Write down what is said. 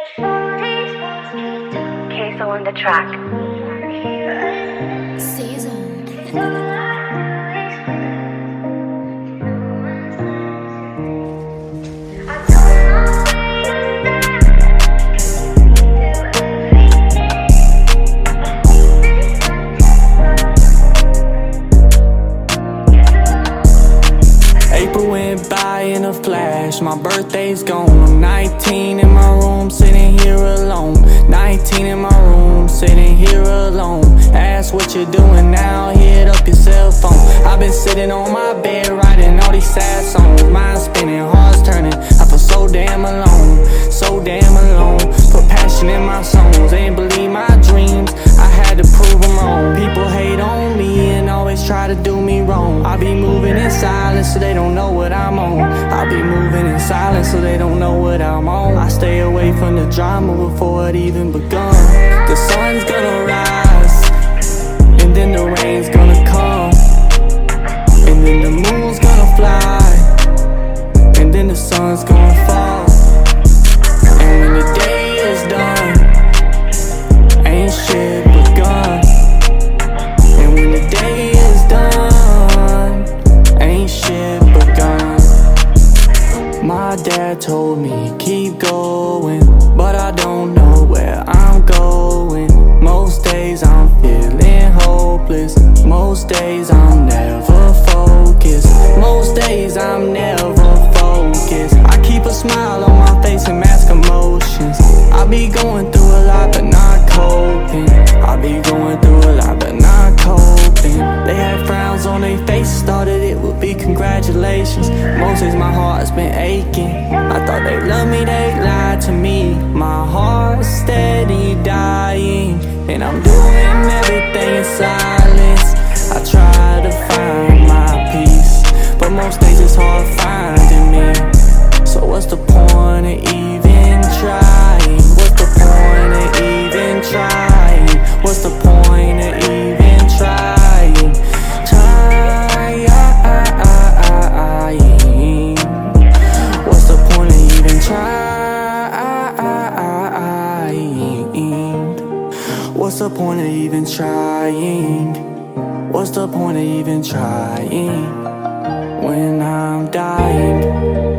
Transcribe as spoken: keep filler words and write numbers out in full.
Queso on the track. Season. April went by in a flash, my birthday's gone. I'm nineteen in my room, sitting here alone. Nineteen in my room, sitting here alone. Ask what you're doing now, hit up your cell phone. I've been sitting on my bed, writing all these sad songs. Mind spinning, hearts turning, I feel so damn alone. So damn alone, put passion in my songs. Ain't believe my dreams, I had to prove them wrong. People hate on me and always try to do me wrong. I be moving in silence so they don't know what I'm on. I be moving in silence so they don't know what I'm on. I stay away from the drama before it even begun. The sun's gonna rise, and then the rain's gonna come, and then the moon's gonna fly, and then the sun's gonna fall. And when the day is done, ain't shit begun. And when the day is done, ain't shit begun. My dad told me keep going, but I don't know where I'm going. Most days I'm feeling hopeless. Most days I'm never focused. Most days I'm never focused. I keep a smile on my face and mask emotions. I be going through a lot but not coping. I be going through a lot but not coping. They had frowns on their faces, thought that it would be congratulations. Most days my heart's been aching. I thought they loved me, they lied to me. My heart's steady dying, and I'm doing everything in silence. I try to find my peace, but most days it's hard finding me. So what's the point of even trying? What's the point of even trying? What's the point of even trying? Trying. What's the point of even trying? What's the point of even trying? What's the point of even trying when I'm dying?